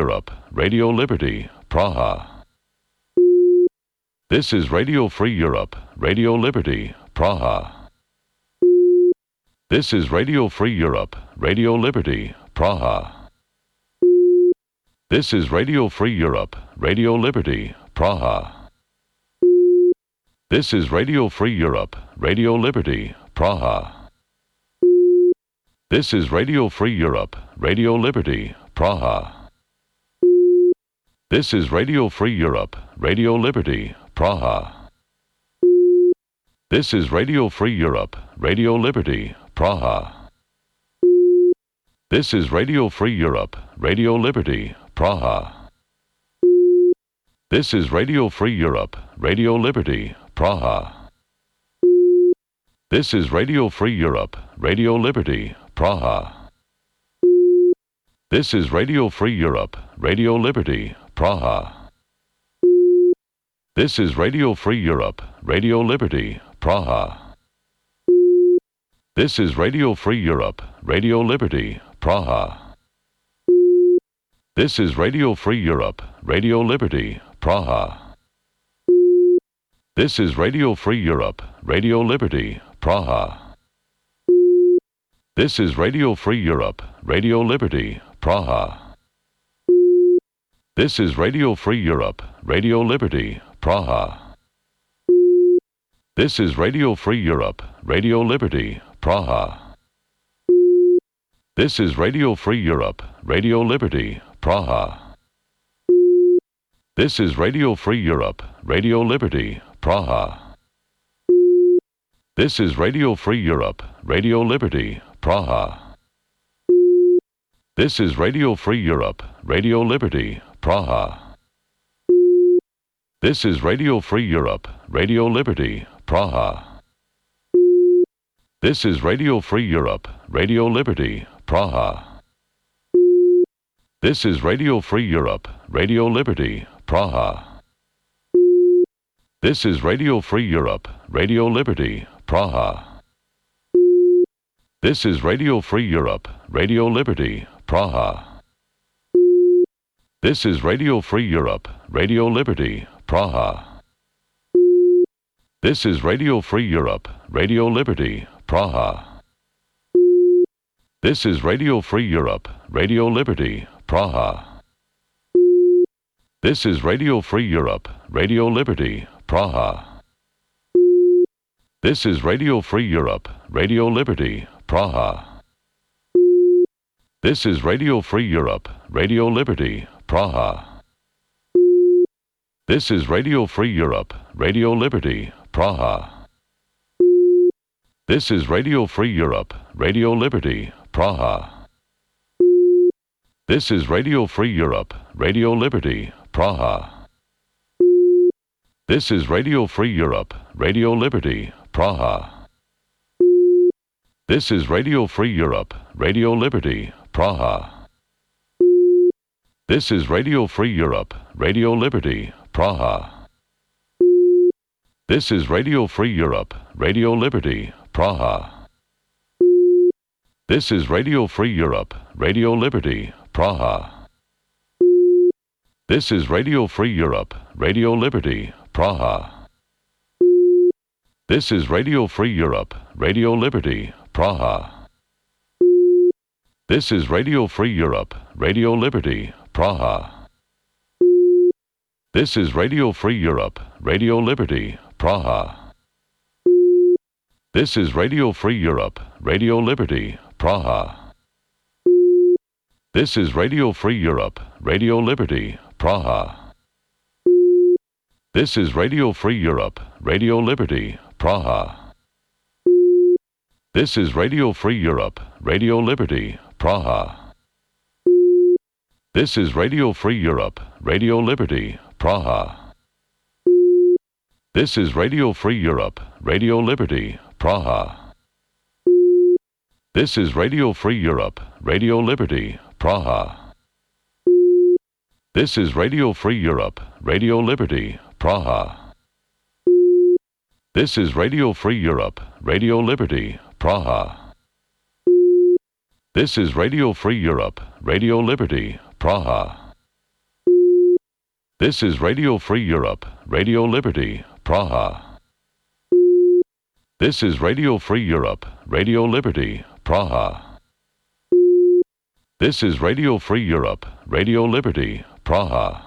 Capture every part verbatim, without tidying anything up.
Europe, Radio Liberty, Praha. This is Radio Free Europe, Radio Liberty, Praha. This is Radio Free Europe, Radio Liberty, Praha. This is Radio Free Europe, Radio Liberty, Praha. This is Radio Free Europe, Radio Liberty, Praha. This is Radio Free Europe, Radio Liberty, Praha. This is Radio Free Europe, Radio Liberty, Praha. This is Radio Free Europe, Radio Liberty, Praha. This is Radio Free Europe, Radio Liberty, Praha. This is Radio Free Europe, Radio Liberty, Praha. This is Radio Free Europe, Radio Liberty, Praha. This is Radio Free Europe, Radio Liberty, Praha. This is Radio Free Europe, Radio Liberty, Praha. This is Radio Free Europe, Radio Liberty, Praha. This is Radio Free Europe, Radio Liberty, Praha. This is Radio Free Europe, Radio Liberty, Praha. This is Radio Free Europe, Radio Liberty, Praha. This is Radio Free Europe, Radio Liberty, Praha. This is Radio Free Europe, Radio Liberty, Praha. This is Radio Free Europe, Radio Liberty, Praha. This is Radio Free Europe, Radio Liberty, Praha. This is Radio Free Europe, Radio Liberty, Praha. This is Radio Free Europe, Radio Liberty, Praha. This is Radio Free Europe, Radio Liberty, Praha. This is Radio Free Europe, Radio Liberty, Praha. This is Radio Free Europe, Radio Liberty, Praha. This is Radio Free Europe, Radio Liberty, Praha. This is Radio Free Europe, Radio Liberty, Praha. This is Radio Free Europe, Radio Liberty, Praha. This is Radio Free Europe, Radio Liberty, Praha. This is Radio Free Europe, Radio Liberty, Praha. This is Radio Free Europe, Radio Liberty, Praha. This is Radio Free Europe, Radio Liberty, Praha. This is Radio Free Europe, Radio Liberty, Praha. This is Radio Free Europe, Radio Liberty, Praha. This is Radio Free Europe, Radio Liberty, Praha. This is Radio Free Europe, Radio Liberty, Praha. This is Radio Free Europe, Radio Liberty, Praha. This is Radio Free Europe, Radio Liberty, Praha. This is Radio Free Europe, Radio Liberty, Praha. This is Radio Free Europe, Radio Liberty, Praha. This is Radio Free Europe, Radio Liberty, Praha. This is Radio Free Europe, Radio Liberty, Praha. This is Radio Free Europe, Radio Liberty, Praha. This is Radio Free Europe, Radio Liberty, Praha. This is Radio Free Europe, Radio Liberty, Praha. This is Radio Free Europe, Radio Liberty, Praha. This is Radio Free Europe, Radio Liberty, Praha. This is Radio Free Europe, Radio Liberty, Praha. This is Radio Free Europe, Radio Liberty, Praha. This is Radio Free Europe, Radio Liberty, Praha. This is Radio Free Europe, Radio Liberty, Praha. This is Radio Free Europe, Radio Liberty, Praha. This is Radio Free Europe, Radio Liberty, Praha. This is Radio Free Europe, Radio Liberty, Praha. This is Radio Free Europe, Radio Liberty, Praha. This is Radio Free Europe, Radio Liberty, Praha. This is Radio Free Europe, Radio Liberty, Praha. This is Radio Free Europe, Radio Liberty, Praha.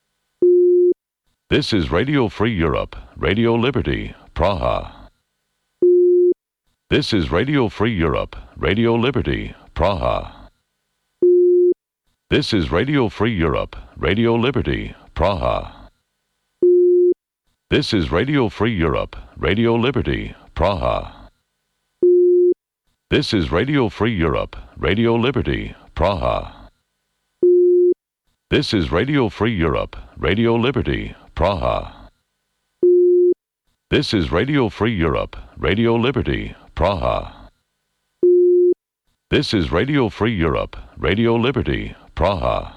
This is Radio Free Europe, Radio Liberty, Praha. This is Radio Free Europe, Radio Liberty, Praha. This is Radio Free Europe, Radio Liberty, Praha. This is Radio Free Europe, Radio Liberty, Praha. This is Radio Free Europe, Radio Liberty, Praha. This is Radio Free Europe, Radio Liberty, Praha. This is Radio Free Europe, Radio Liberty, Praha. This is Radio Free Europe, Radio Liberty, Praha.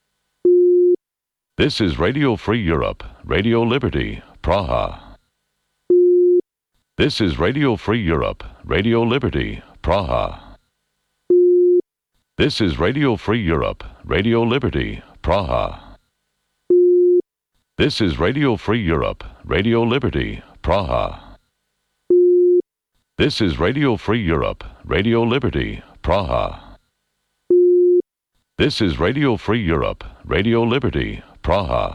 This is Radio Free Europe, Radio Liberty, Praha. This is Radio Free Europe, Radio Liberty, Praha. This is Radio Free Europe, Radio Liberty, Praha. This is Radio Free Europe, Radio Liberty, Praha. This is Radio Free Europe, Radio Liberty, Praha. This is Radio Free Europe, Radio Liberty, Praha.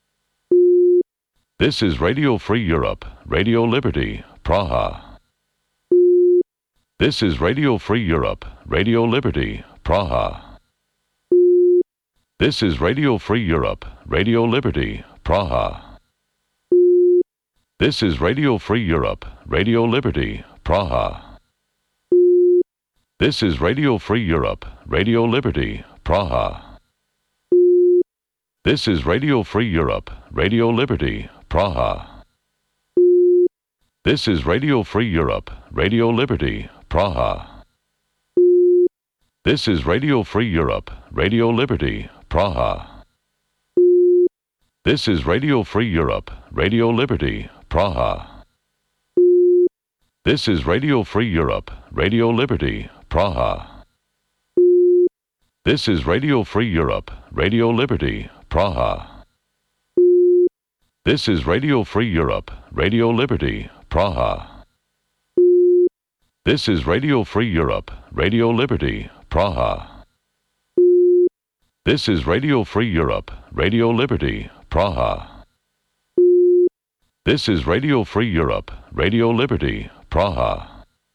This is Radio Free Europe, Radio Liberty, Praha. This is Radio Free Europe, Radio Liberty, Praha. This is Radio Free Europe, Radio Liberty, Praha. This is Radio Free Europe, Radio Liberty, Praha. This is Radio Free Europe, Radio Liberty, Praha. This is Radio Free Europe, Radio Liberty, Praha. This is Radio Free Europe, Radio Liberty, Praha. This is Radio Free Europe, Radio Liberty, Praha. This is Radio Free Europe, Radio Liberty, Praha. This is Radio Free Europe, Radio Liberty, Praha. This is Radio Free Europe, Radio Liberty, Praha. This is Radio Free Europe, Radio Liberty, Praha. This is Radio Free Europe, Radio Liberty, Praha. This is Radio Free Europe, Radio Liberty, Praha. This is Radio Free Europe, Radio Liberty, Praha.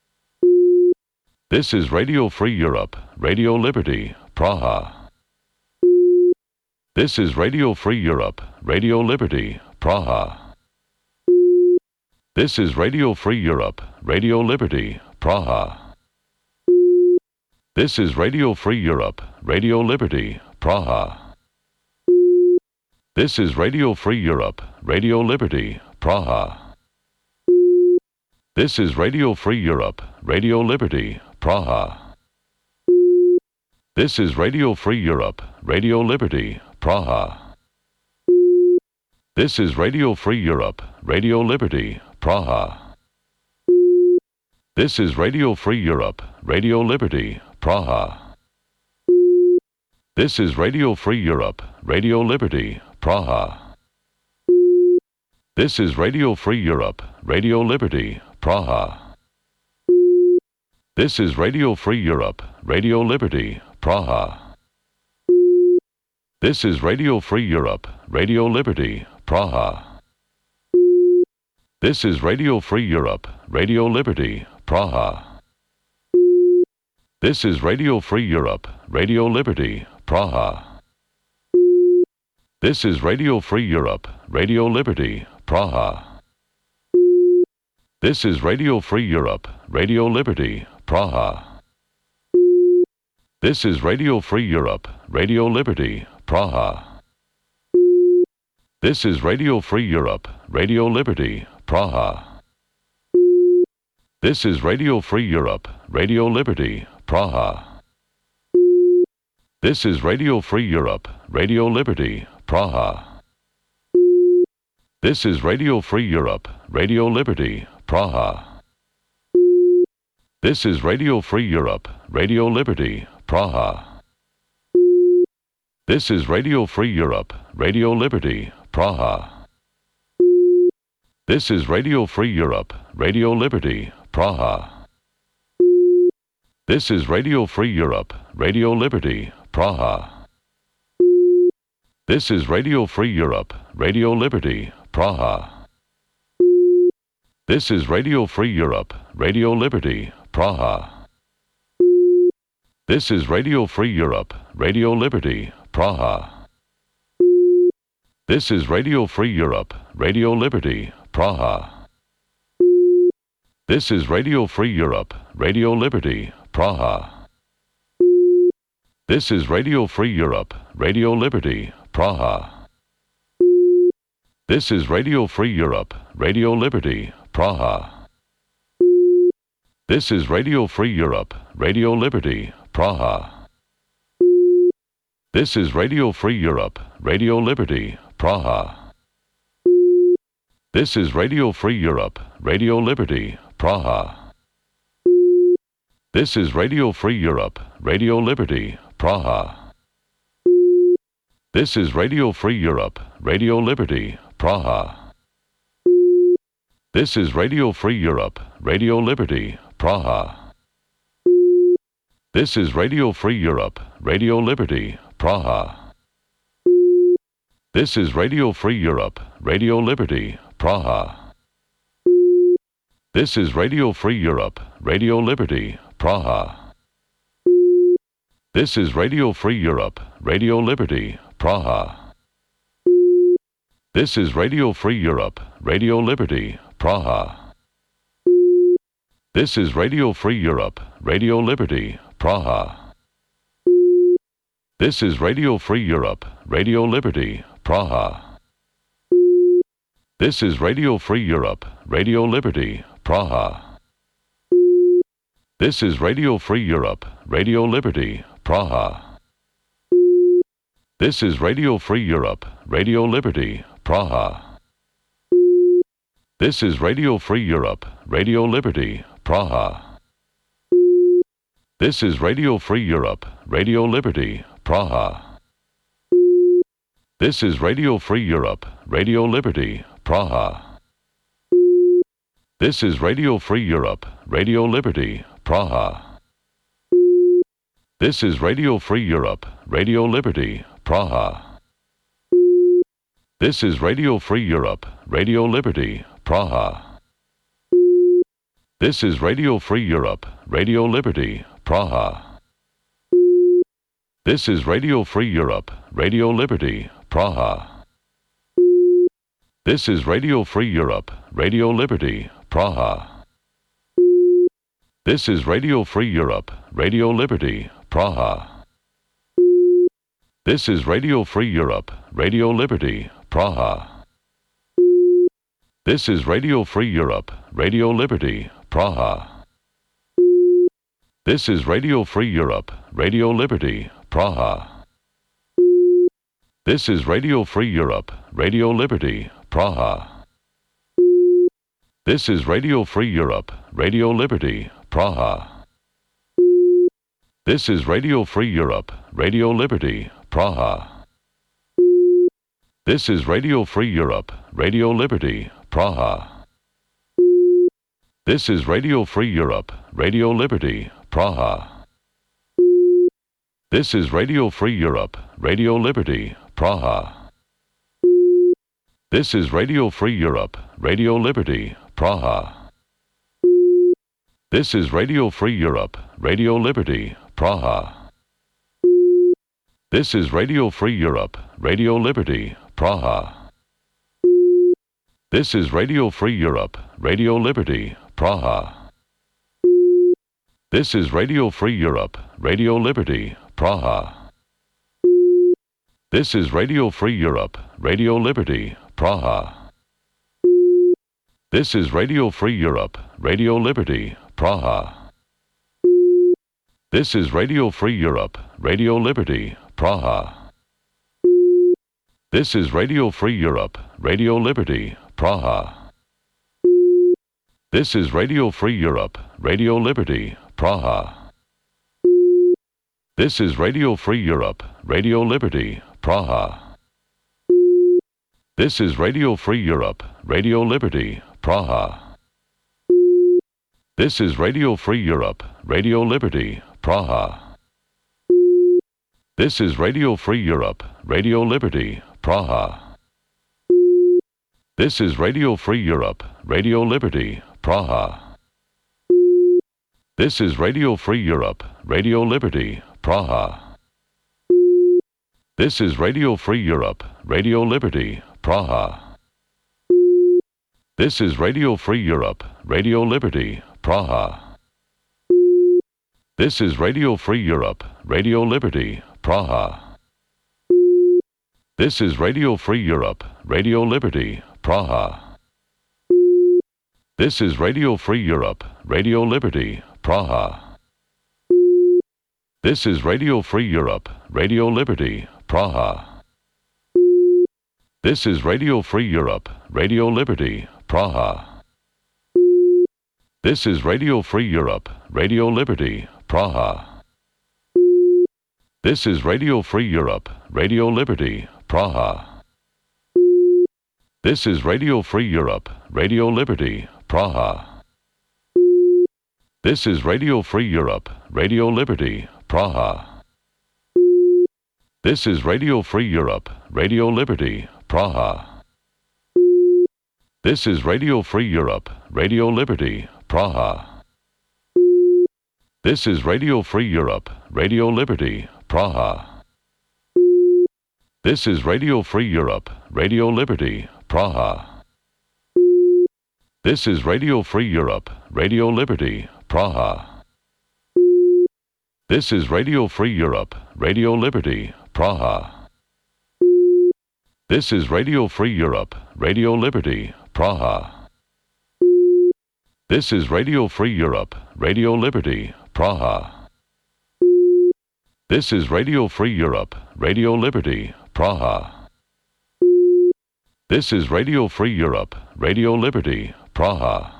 This is Radio Free Europe, Radio Liberty, Praha. This is Radio Free Europe, Radio Liberty, Praha. This is Radio Free Europe, Radio Liberty, Praha. This is Radio Free Europe, Radio Liberty, Praha. This is Radio Free Europe, Radio Liberty, Praha. This is Radio Free Europe, Radio Liberty, Praha. This is Radio Free Europe, Radio Liberty, Praha. This is Radio Free Europe, Radio Liberty, Praha. This is Radio Free Europe, Radio Liberty, Praha. This is Radio Free Europe, Radio Liberty, Praha. This is Radio Free Europe, Radio Liberty, Praha. This is Radio Free Europe, Radio Liberty, Praha. This is Radio Free Europe, Radio Liberty, Praha. This is Radio Free Europe, Radio Liberty, Praha. This is Radio Free Europe, Radio Liberty, Praha. This is Radio Free Europe, Radio Liberty, Praha. This is Radio Free Europe, Radio Liberty, Praha. This is Radio Free Europe, Radio Liberty, Praha. This is Radio Free Europe, Radio Liberty, Praha. This is Radio Free Europe, Radio Liberty, Praha. This is Radio Free Europe, Radio Liberty, Praha. This is Radio Free Europe, Radio Liberty, Praha. This is Radio Free Europe, Radio Liberty, Praha. This is Radio Free Europe, Radio Liberty, Praha. This is Radio Free Europe, Radio Liberty, Praha. This is Radio Free Europe, Radio Liberty, Praha. This is Radio Free Europe, Radio Liberty, Praha. This is Radio Free Europe, Radio Liberty, Praha. This is Radio Free Europe, Radio Liberty, Praha. This is Radio Free Europe, Radio Liberty, Praha. This is Radio Free Europe, Radio Liberty, Praha. This is Radio Free Europe, Radio Liberty, Praha. This is Radio Free Europe, Radio Liberty, Praha. This is Radio Free Europe, Radio Liberty, Praha. This is Radio Free Europe, Radio Liberty, Praha. This is Radio Free Europe, Radio Liberty, Praha. This is Radio Free Europe, Radio Liberty, Praha. This is Radio Free Europe, Radio Liberty, Praha. This is Radio Free Europe, Radio Liberty, Praha. This is Radio Free Europe, Radio Liberty, Praha. This is Radio Free Europe, Radio Liberty, Praha. This is Radio Free Europe, Radio Liberty, Praha. This is Radio Free Europe, Radio Liberty, Praha. This is Radio Free Europe, Radio Liberty, Praha. This is Radio Free Europe, Radio Liberty, Praha. This is Radio Free Europe, Radio Liberty, Praha. This is Radio Free Europe, Radio Liberty, Praha. This is Radio Free Europe, Radio Liberty, Praha. This is Radio Free Europe, Radio Liberty, Praha. This is Radio Free Europe, Radio Liberty, Praha. This is Radio Free Europe, Radio Liberty, Praha. This is Radio Free Europe, Radio Liberty, Praha. This is Radio Free Europe, Radio Liberty, Praha. This is Radio Free Europe, Radio Liberty, Praha. This is Radio Free Europe, Radio Liberty, Praha. This is Radio Free Europe, Radio Liberty, Praha. This is Radio Free Europe, Radio Liberty, Praha. This is Radio Free Europe, Radio Liberty, Praha. This is Radio Free Europe, Radio Liberty, Praha. This is Radio Free Europe, Radio Liberty, Praha. This is Radio Free Europe, Radio Liberty, Praha. This is Radio Free Europe, Radio Liberty, Praha. This is Radio Free Europe, Radio Liberty, Praha. This is Radio Free Europe, Radio Liberty, Praha. This is Radio Free Europe, Radio Liberty, Praha. This is Radio Free Europe, Radio Liberty, Praha. This is Radio Free Europe, Radio Liberty, Praha. This is Radio Free Europe, Radio Liberty, Praha. This is Radio Free Europe, Radio Liberty, Praha. This is Radio Free Europe, Radio Liberty, Praha. This is Radio Free Europe, Radio Liberty, Praha. This is Radio Free Europe, Radio Liberty, Praha. This is Radio Free Europe, Radio Liberty, Praha. This is Radio Free Europe, Radio Liberty, Praha. This is Radio Free Europe, Radio Liberty, Praha. This is Radio Free Europe, Radio Liberty, Praha. This is Radio Free Europe, Radio Liberty, Praha. This is Radio Free Europe, Radio Liberty, Praha. This is Radio Free Europe, Radio Liberty, Praha. This is Radio Free Europe, Radio Liberty, Praha. This is Radio Free Europe, Radio Liberty, Praha. This is Radio Free Europe, Radio Liberty, Praha. This is Radio Free Europe, Radio Liberty, Praha. This is Radio Free Europe, Radio Liberty, Praha. This is Radio Free Europe, Radio Liberty, Praha. This is Radio Free Europe, Radio Liberty, Praha. This is Radio Free Europe, Radio Liberty, Praha. This is Radio Free Europe, Radio Liberty, Praha. This is Radio Free Europe, Radio Liberty, Praha. This is Radio Free Europe, Radio Liberty, Praha. This is Radio Free Europe, Radio Liberty, Praha. This is Radio Free Europe, Radio Liberty, Praha. This is Radio Free Europe, Radio Liberty, Praha. This is Radio Free Europe, Radio Liberty, Praha. This is Radio Free Europe, Radio Liberty, Praha. This is Radio Free Europe, Radio Liberty, Praha. This is Radio Free Europe, Radio Liberty, Praha. This is Radio Free Europe, Radio Liberty, Praha. This is Radio Free Europe, Radio Liberty, Praha. This is Radio Free Europe, Radio Liberty, Praha. This is Radio Free Europe, Radio Liberty, Praha. This is Radio Free Europe, Radio Liberty, Praha. This is Radio Free Europe, Radio Liberty, Praha. This is Radio Free Europe, Radio Liberty, Praha. This is Radio Free Europe, Radio Liberty, Praha.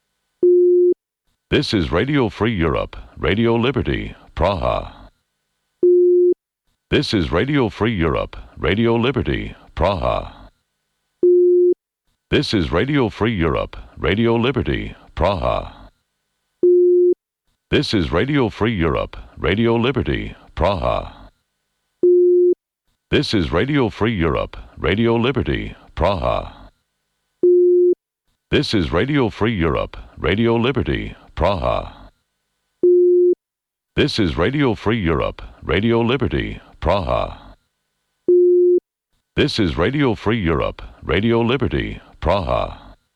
This is Radio Free Europe, Radio Liberty, Praha. This is Radio Free Europe, Radio Liberty, Praha. This is Radio Free Europe, Radio Liberty, Praha. This is Radio Free Europe, Radio Liberty, Praha. This is Radio Free Europe, Radio Liberty, Praha. This is Radio Free Europe, Radio Liberty, Praha. This is Radio Free Europe, Radio Liberty, Praha. This is Radio Free Europe, Radio Liberty, Praha.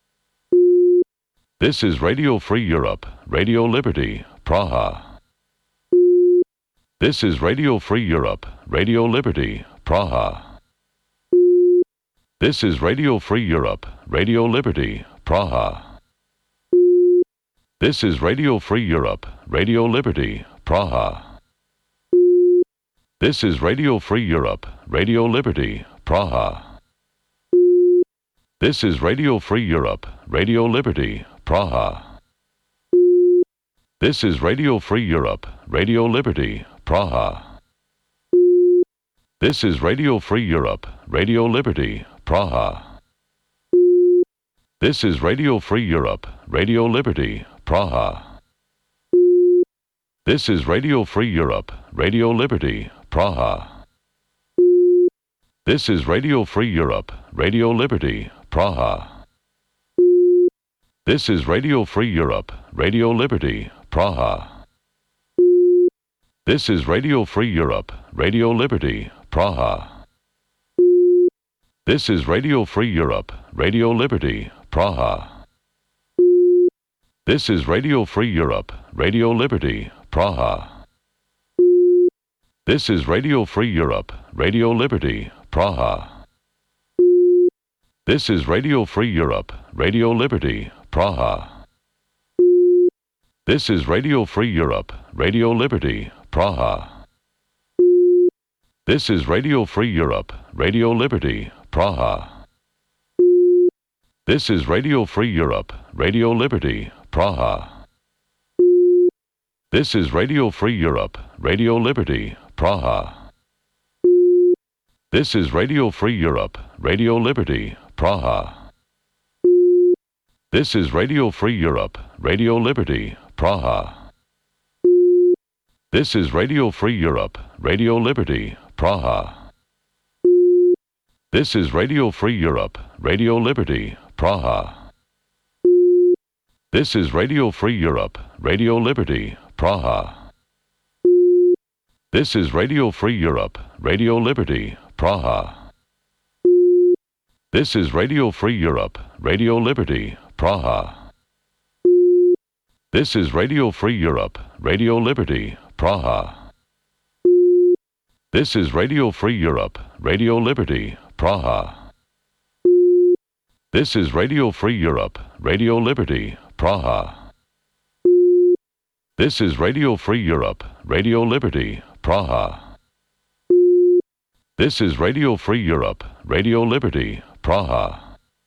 This is Radio Free Europe, Radio Liberty, Praha. This is Radio Free Europe, Radio Liberty, Praha. This is Radio Free Europe, Radio Liberty, Praha. This is Radio Free Europe, Radio Liberty, Praha. This is Radio Free Europe, Radio Liberty, Praha. This is Radio Free Europe, Radio Liberty, Praha. This is Radio Free Europe, Radio Liberty, Praha. This is Radio Free Europe, Radio Liberty, Praha. This is Radio Free Europe, Radio Liberty, Praha. This is Radio Free Europe, Radio Liberty, Praha. This is Radio Free Europe, Radio Liberty, Praha. This is Radio Free Europe, Radio Liberty, Praha. This is Radio Free Europe, Radio Liberty, Praha. This is Radio Free Europe, Radio Liberty, Praha. This is Radio Free Europe, Radio Liberty, Praha. This is Radio Free Europe, Radio Liberty, Praha. This is Radio Free Europe, Radio Liberty, Praha. This is Radio Free Europe, Radio Liberty, Praha. This is Radio Free Europe, Radio Liberty, Praha. This is Radio Free Europe, Radio Liberty, Praha. This is Radio Free Europe, Radio Liberty, Praha. This is Radio Free Europe, Radio Liberty, Praha. This is Radio Free Europe, Radio Liberty, Praha. This is Radio Free Europe, Radio Liberty, Praha. This is Radio Free Europe, Radio Liberty, Praha. This is Radio Free Europe, Radio Liberty, Praha. This is Radio Free Europe, Radio Liberty, Praha. This is Radio Free Europe, Radio Liberty, Praha. This is Radio Free Europe, Radio Liberty, Praha. This is Radio Free Europe, Radio Liberty, Praha. This is Radio Free Europe, Radio Liberty, Praha. This is Radio Free Europe, Radio Liberty, Praha. This is Radio Free Europe, Radio Liberty, Praha.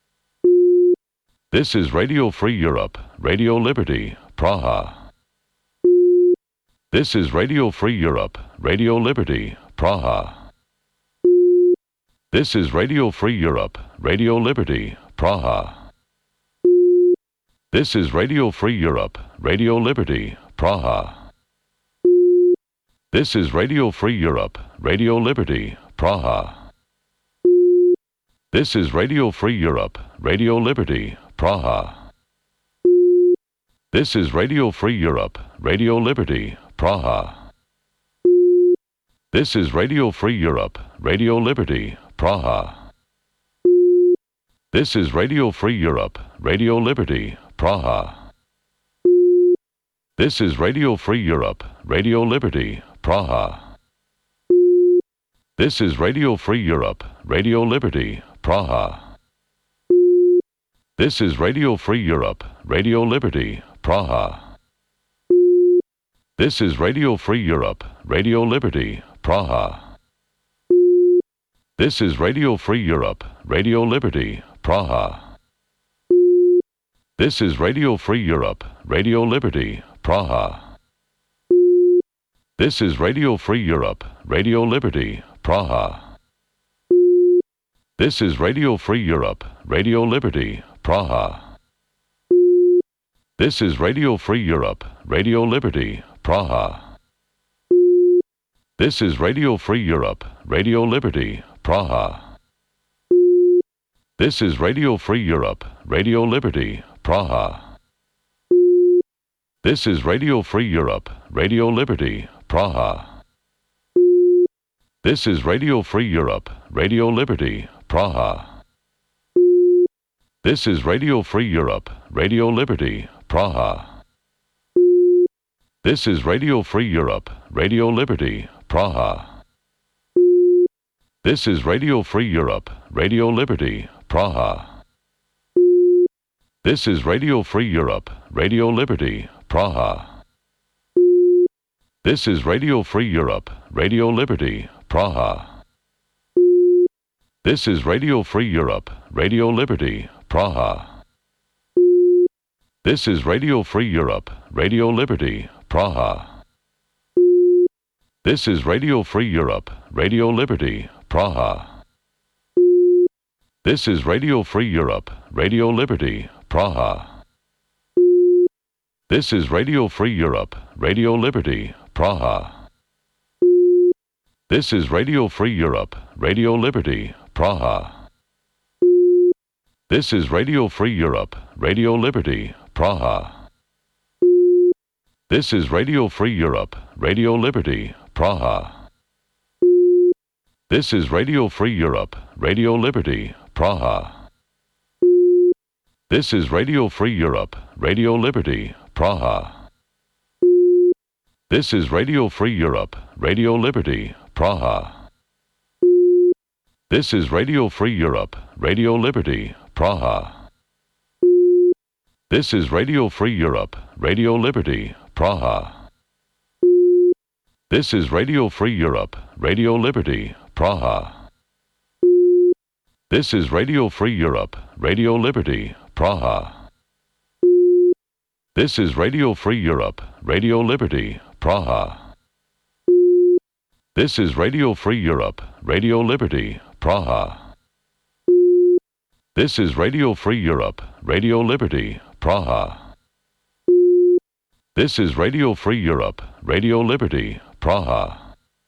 This is Radio Free Europe, Radio Liberty, Praha. This is Radio Free Europe, Radio Liberty, Praha. This is Radio Free Europe, Radio Liberty, Praha. This is Radio Free Europe, Radio Liberty, Praha. This is Radio Free Europe, Radio Liberty, Praha. This is Radio Free Europe, Radio Liberty, Praha. This is Radio Free Europe, Radio Liberty, Praha. This is Radio Free Europe, Radio Liberty, Praha. This is Radio Free Europe, Radio Liberty, Praha. This is Radio Free Europe, Radio Liberty, Praha. This is Radio Free Europe, Radio Liberty, Praha. This is Radio Free Europe, Radio Liberty, Praha. This is Radio Free Europe, Radio Liberty, Praha. This is Radio Free Europe, Radio Liberty, Praha. This is Radio Free Europe, Radio Liberty, Praha. This is Radio Free Europe, Radio Liberty, Praha. This is Radio Free Europe, Radio Liberty, Praha. This is Radio Free Europe, Radio Liberty, Praha. This is Radio Free Europe, Radio Liberty, Praha. This is Radio Free Europe, Radio Liberty, Praha. This is Radio Free Europe, Radio Liberty, Praha. This is Radio Free Europe, Radio Liberty, Praha. This is Radio Free Europe, Radio Liberty, Praha. This is Radio Free Europe, Radio Liberty, Praha. This is Radio Free Europe, Radio Liberty, Praha. This is Radio Free Europe, Radio Liberty, Praha. This is Radio Free Europe, Radio Liberty, Praha. This is Radio Free Europe, Radio Liberty, Praha. This is Radio Free Europe, Radio Liberty, Praha. This is Radio Free Europe, Radio Liberty, Praha. This is Radio Free Europe, Radio Liberty, Praha. This is Radio Free Europe, Radio Liberty, Praha. This is Radio Free Europe, Radio Liberty, Praha. This is Radio Free Europe, Radio Liberty, Praha. This is Radio Free Europe, Radio Liberty, Praha. This is Radio Free Europe, Radio Liberty, Praha. This is Radio Free Europe, Radio Liberty, Praha. This is Radio Free Europe, Radio Liberty, Praha. This is Radio Free Europe, Radio Liberty, Praha. This is Radio Free Europe, Radio Liberty, Praha. This is Radio Free Europe, Radio Liberty, Praha. This is Radio Free Europe, Radio Liberty, Praha. This is Radio Free Europe, Radio Liberty, Praha. This is Radio Free Europe, Radio Liberty, Praha. This is Radio Free Europe, Radio Liberty, Praha. This is Radio Free Europe, Radio Liberty, Praha.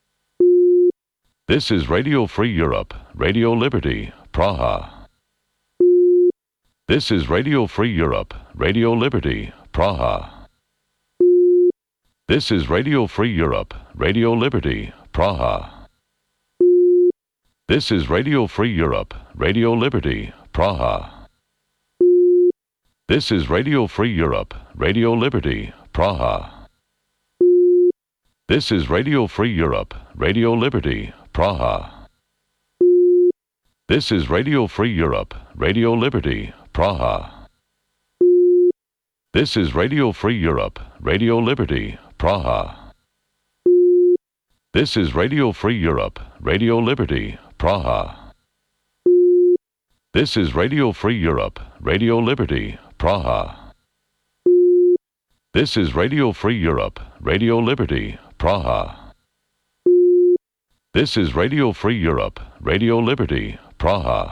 This is Radio Free Europe, Radio Liberty, Praha. This is Radio Free Europe, Radio Liberty, Praha. This is Radio Free Europe, Radio Liberty, Praha. This is Radio Free Europe, Radio Liberty, Praha. This is Radio Free Europe, Radio Liberty, Praha. This is Radio Free Europe, Radio Liberty, Praha. This is Radio Free Europe, Radio Liberty, Praha. This is Radio Free Europe, Radio Liberty, Praha. This is Radio Free Europe, Radio Liberty, Praha. This is Radio Free Europe, Radio Liberty, Praha. This is Radio Free Europe, Radio Liberty, Praha. This is Radio Free Europe, Radio Liberty, Praha.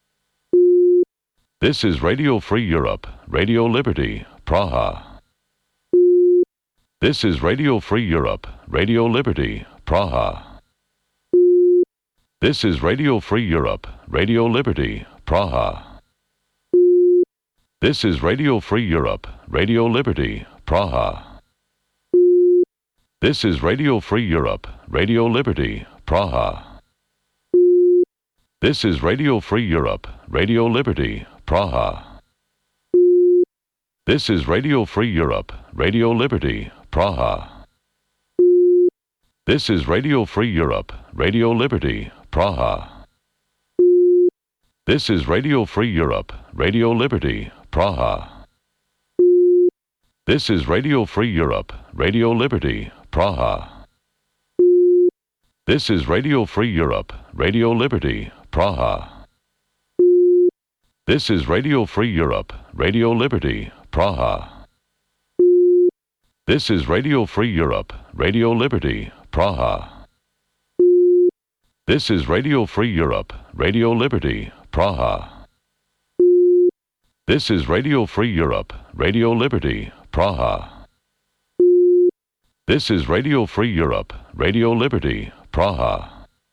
This is Radio Free Europe, Radio Liberty, Praha. This is Radio Free Europe, Radio Liberty, Praha. This is Radio Free Europe, Radio Liberty, Praha. This is Radio Free Europe, Radio Liberty, Praha. This is Radio Free Europe, Radio Liberty, Praha. This is Radio Free Europe, Radio Liberty, Praha. This is Radio Free Europe, Radio Liberty, Praha. This is Radio Free Europe, Radio Liberty, Praha. This is Radio Free Europe, Radio Liberty, Praha. This is Radio Free Europe, Radio Liberty, Praha. This is Radio Free Europe, Radio Liberty, Praha. This is Radio Free Europe, Radio Liberty, Praha. This is Radio Free Europe, Radio Liberty, Praha. This is Radio Free Europe, Radio Liberty, Praha. This is Radio Free Europe, Radio Liberty, Praha. This is Radio Free Europe, Radio Liberty, Praha.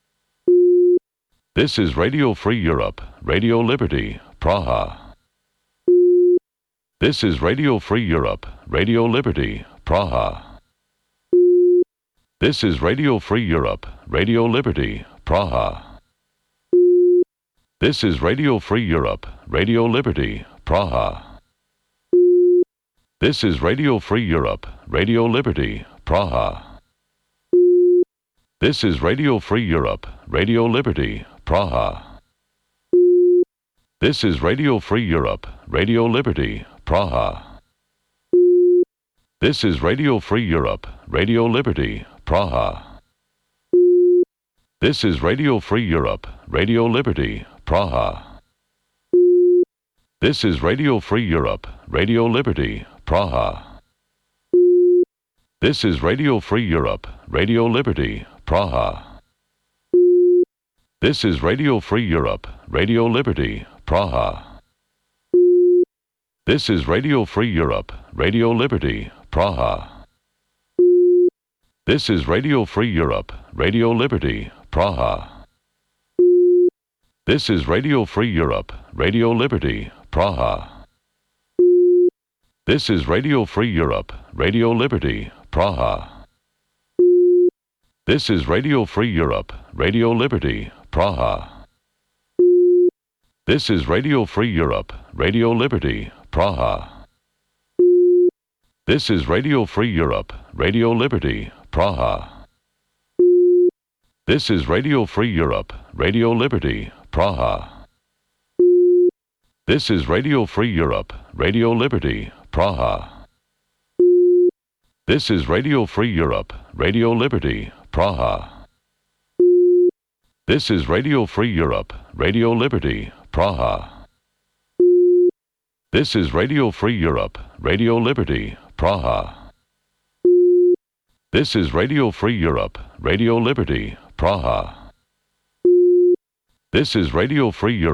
This is Radio Free Europe, Radio Liberty, Praha. This is Radio Free Europe, Radio Liberty, Praha. This is Radio Free Europe, Radio Liberty, Praha. This is Radio Free Europe, Radio Liberty, Praha. This is Radio Free Europe, Radio Liberty, Praha. This is Radio Free Europe, Radio Liberty, Praha. This is Radio Free Europe, Radio Liberty, Praha. This is Radio Free Europe, Radio Liberty, Praha. This is Radio Free Europe, Radio Liberty, Praha. This is Radio Free Europe, Radio Liberty, Praha. This is Radio Free Europe, Radio Liberty, Praha. This is Radio Free Europe, Radio Liberty, Praha. This is Radio Free Europe, Radio Liberty, Praha. This is Radio Free Europe, Radio Liberty, Praha. This is Radio Free Europe, Radio Liberty, Praha. This is Radio Free Europe, Radio Liberty, Praha. This is Radio Free Europe, Radio Liberty, Praha. This is Radio Free Europe, Radio Liberty, Praha. This is Radio Free Europe, Radio Liberty, Praha. This is Radio Free Europe, Radio Liberty, Praha. This is Radio Free Europe, Radio Liberty, Praha. This is Radio Free Europe, Radio Liberty, Praha. This is Radio Free Europe, Radio Liberty, Praha. This is Radio Free Europe, Radio Liberty, Praha. This is Radio Free Europe, Radio Liberty, Praha. This is Radio Free Europe.